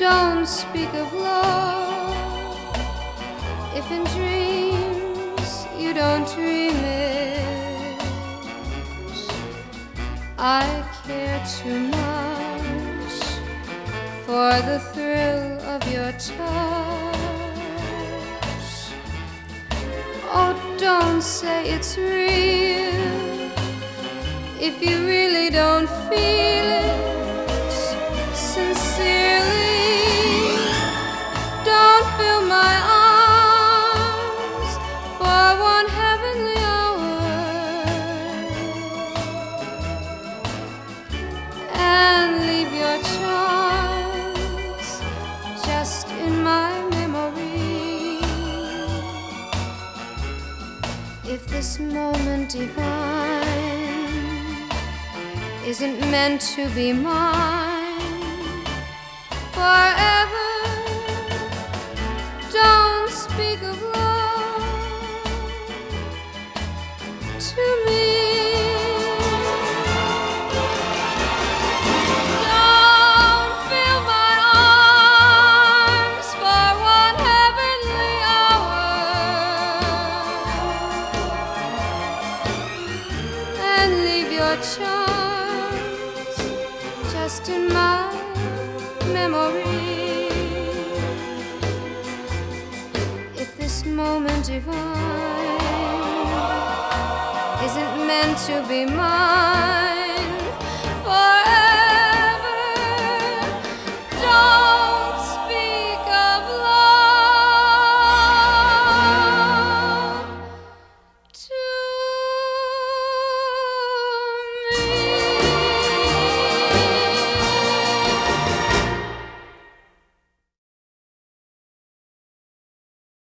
don't speak of love if in dreams you don't dream it. I care too much for the thrill of your touch. Oh, don't say it's real if you really don't feel it sincerely. Don't fill my arms for one heavenly hour and leave your charms just in my memory. If this moment divine isn't meant to be mine forever, don't speak of love to me. Don't fill my arms for one heavenly hour and leave your charms just in my memory. If this moment divine isn't meant to be mine